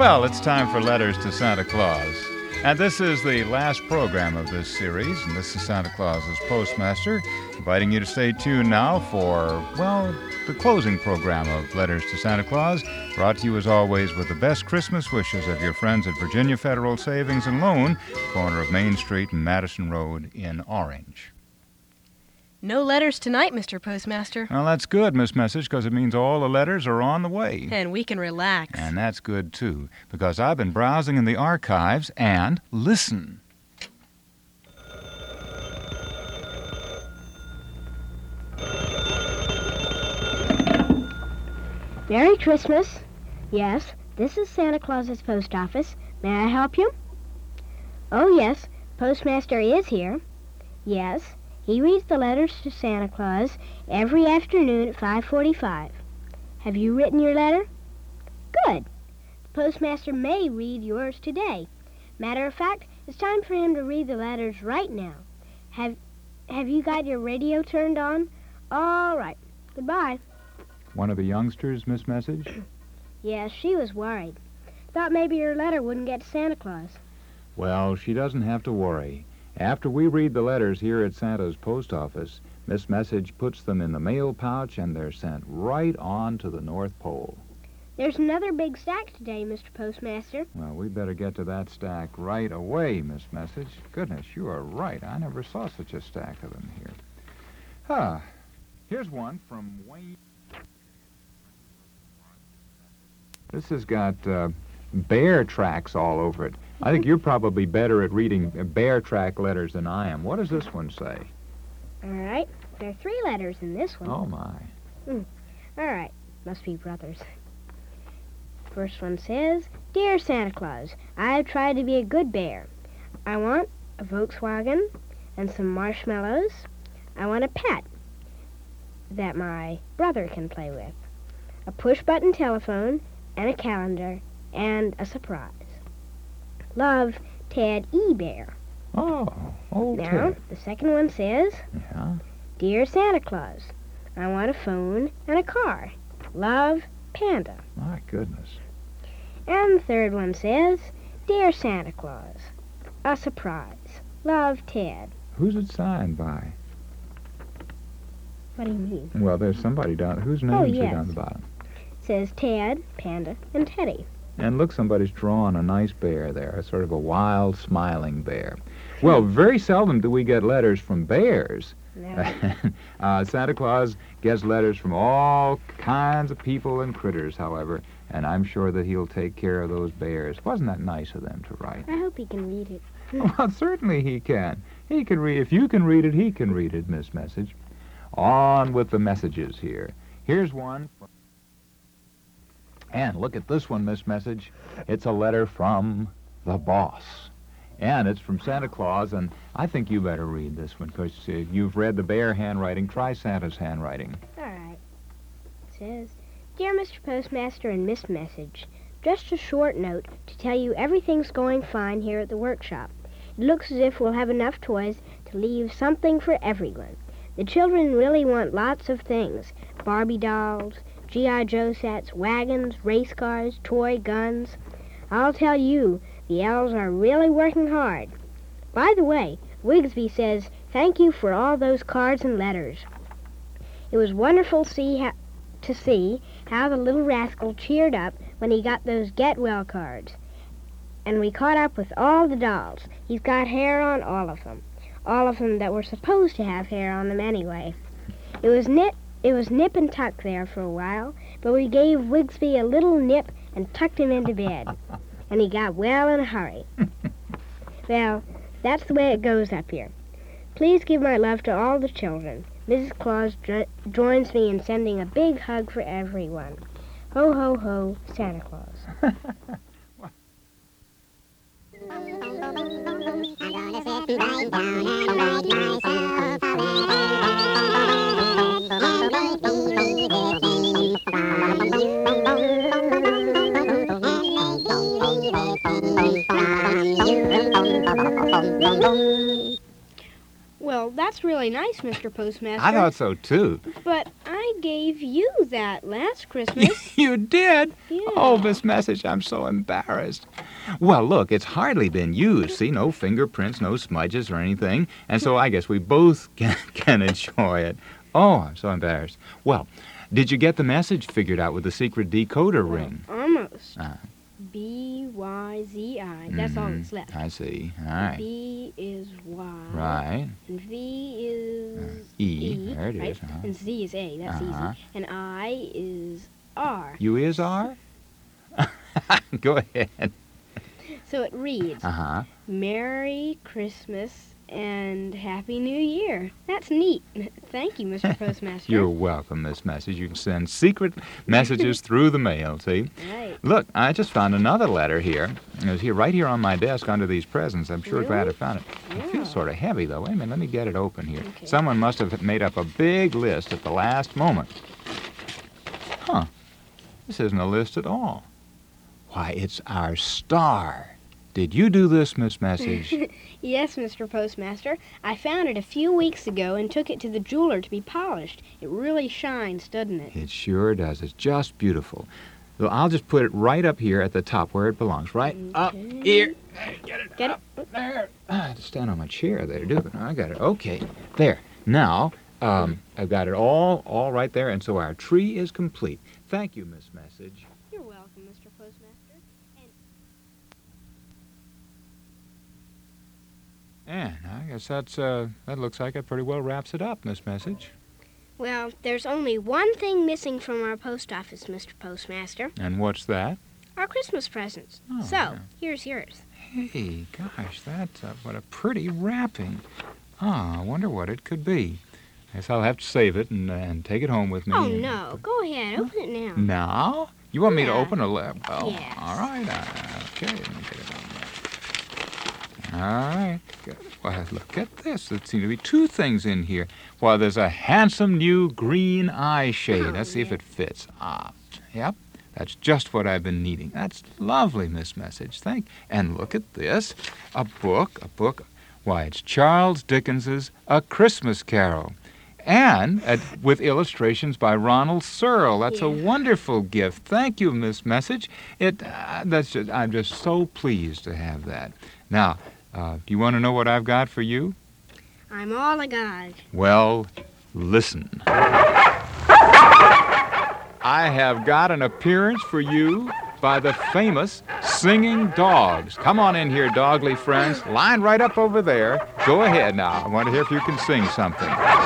Well, it's time for Letters to Santa Claus. And this is the last program of this series, and this is Santa Claus's Postmaster, inviting you to stay tuned now for, well, the closing program of Letters to Santa Claus, brought to you as always with the best Christmas wishes of your friends at Virginia Federal Savings and Loan, corner of Main Street and Madison Road in Orange. No letters tonight, Mr. Postmaster. Well, that's good, Miss Message, because it means all the letters are on the way. And we can relax. And that's good, too, because I've been browsing in the archives and listen. Merry Christmas. Yes, this is Santa Claus's post office. May I help you? Oh, yes, Postmaster is here. Yes. He reads the letters to Santa Claus every afternoon at 5:45. Have you written your letter? Good. The postmaster may read yours today. Matter of fact, it's time for him to read the letters right now. Have you got your radio turned on? All right. Goodbye. One of the youngsters, Miss Message? Yes, she was worried. Thought maybe your letter wouldn't get to Santa Claus. Well, she doesn't have to worry. After we read the letters here at Santa's post office, Miss Message puts them in the mail pouch and they're sent right on to the North Pole. There's another big stack today, Mr. Postmaster. Well, we better get to that stack right away, Miss Message. Goodness, you are right. I never saw such a stack of them here. Here's one from Wayne. This has got bear tracks all over it. I think you're probably better at reading bear track letters than I am. What does this one say? All right. There are 3 letters in this one. Oh, my. All right. Must be brothers. First one says, Dear Santa Claus, I have tried to be a good bear. I want a Volkswagen and some marshmallows. I want a pet that my brother can play with, a push-button telephone and a calendar and a surprise. Love, Ted E. Bear. Oh, Now, Ted. the second one says, Yeah? Dear Santa Claus, I want a phone and a car. Love, Panda. My goodness. And the third one says, Dear Santa Claus, a surprise. Love, Ted. Who's it signed by? What do you mean? Well, there's somebody down. Whose names are yes. down the bottom? It says Ted, Panda, and Teddy. And look, somebody's drawn a nice bear there, a sort of a wild, smiling bear. Well, very seldom do we get letters from bears. No. Santa Claus gets letters from all kinds of people and critters, however, and I'm sure that he'll take care of those bears. Wasn't that nice of them to write? I hope he can read it. Well, certainly he can. He can read. If you can read it, he can read it, Miss Message. On with the messages here. Here's one. And look at this one, Miss Message. It's a letter from the boss. And it's from Santa Claus, and I think you better read this one, because you've read the bear handwriting. Try Santa's handwriting. All right. It says, Dear Mr. Postmaster and Miss Message, just a short note to tell you everything's going fine here at the workshop. It looks as if we'll have enough toys to leave something for everyone. The children really want lots of things. Barbie dolls, G.I. Joe sets, wagons, race cars, toy guns. I'll tell you, the elves are really working hard. By the way, Wigsby says thank you for all those cards and letters. It was wonderful to see how the little rascal cheered up when he got those Get Well cards. And we caught up with all the dolls. He's got hair on all of them. All of them that were supposed to have hair on them anyway. It was nip and tuck there for a while, but we gave Wigsby a little nip and tucked him into bed. And he got well in a hurry. Well, that's the way it goes up here. Please give my love to all the children. Mrs. Claus joins me in sending a big hug for everyone. Ho, ho, ho, Santa Claus. Well, that's really nice, Mr. Postmaster. I thought so, too. But I gave you that last Christmas. You did? Yeah. Oh, Miss Message, I'm so embarrassed. Well, look, it's hardly been used. See, no fingerprints, no smudges or anything. And so I guess we both can enjoy it. Oh, I'm so embarrassed. Well, did you get the message figured out with the secret decoder ring? Almost. Uh. B-Y-Z-I. That's all that's left. I see. All right. B is Y. Right. And V is E. There it right? is. Uh-huh. And Z is A. That's Uh-huh. easy. And I is R. You is R? Go ahead. So it reads, Uh-huh. Merry Christmas and Happy New Year. That's neat. Thank you, Mr. Postmaster. You're welcome, Miss Message. You can send secret messages through the mail, see? Right. Look, I just found another letter here. It was here, right here on my desk under these presents. I'm sure glad I Really? found it. It Yeah. feels sort of heavy, though. Wait a minute, let me get it open here. Okay. Someone must have made up a big list at the last moment. Huh. This isn't a list at all. Why, it's our star. Did you do this, Miss Message? Yes, Mr. Postmaster. I found it a few weeks ago and took it to the jeweler to be polished. It really shines, doesn't it? It sure does. It's just beautiful. So I'll just put it right up here at the top where it belongs. Right up Okay. here. Get it Get up it? there. I had to stand on my chair there to do it. I got it. Okay. There. Now, I've got it all right there, and so our tree is complete. Thank you, Miss Message. You're welcome, Mr. Postmaster. And I guess that looks like it pretty well wraps it up, Miss Message. Well, there's only one thing missing from our post office, Mr. Postmaster. And what's that? Our Christmas presents. Oh, So, yeah. here's yours. Hey, gosh, that's what a pretty wrapping. I wonder what it could be. Guess I'll have to save it and take it home with me. Oh, no. Go ahead. Open it now. Now? You want me to Yeah. open a lid? Well, Yes. all right. Okay, let me get it on there. All right. Good. Well, look at this. There seem to be two things in here. Well, there's a handsome new green eye shade. Oh, Let's see if yeah. it fits. Yep. That's just what I've been needing. That's lovely, Miss Message. And look at this. A book. Why, it's Charles Dickens's A Christmas Carol. And with illustrations by Ronald Searle. That's a Yeah. wonderful gift. Thank you, Miss Message. I'm just so pleased to have that. Now, do you want to know what I've got for you? I'm all agog. Well, listen. I have got an appearance for you by the famous Singing Dogs. Come on in here, dogly friends. Line right up over there. Go ahead now. I want to hear if you can sing something.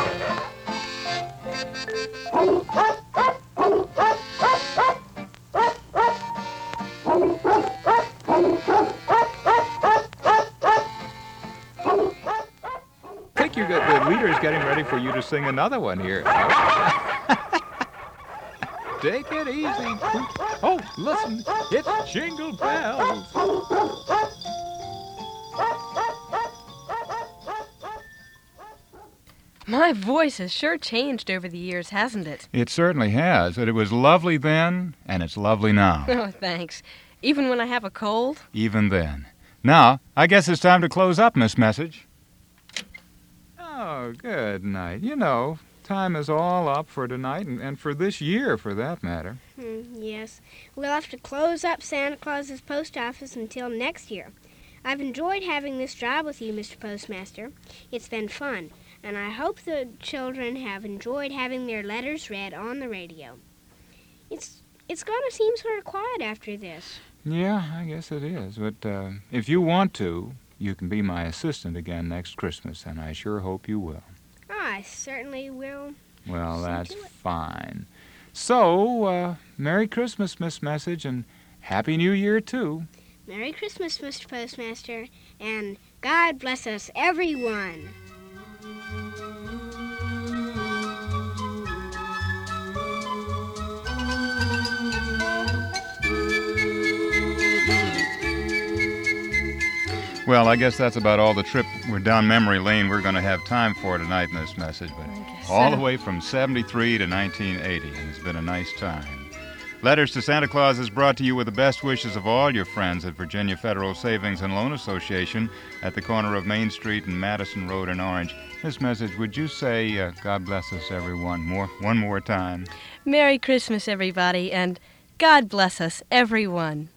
I think the leader is getting ready for you to sing another one here. Take it easy. Oh, listen, it's Jingle Bells. My voice has sure changed over the years, hasn't it? It certainly has. It was lovely then, and it's lovely now. Oh, thanks. Even when I have a cold? Even then. Now, I guess it's time to close up, Miss Message. Oh, good night. You know, time is all up for tonight and for this year, for that matter. Yes. We'll have to close up Santa Claus's post office until next year. I've enjoyed having this job with you, Mr. Postmaster. It's been fun, and I hope the children have enjoyed having their letters read on the radio. It's going to seem sort of quiet after this. Yeah, I guess it is. But if you want to, you can be my assistant again next Christmas, and I sure hope you will. I certainly will. Well, See that's to it. fine. So, Merry Christmas, Miss Message, and Happy New Year, too. Merry Christmas, Mr. Postmaster, and God bless us, everyone. Well, I guess that's about all the trip we're down memory lane we're going to have time for tonight in this message. But I guess all so. the way from 73 to 1980, and it's been a nice time. Letters to Santa Claus is brought to you with the best wishes of all your friends at Virginia Federal Savings and Loan Association at the corner of Main Street and Madison Road in Orange. This message, would you say, God bless us, everyone, one more time? Merry Christmas, everybody, and God bless us, everyone.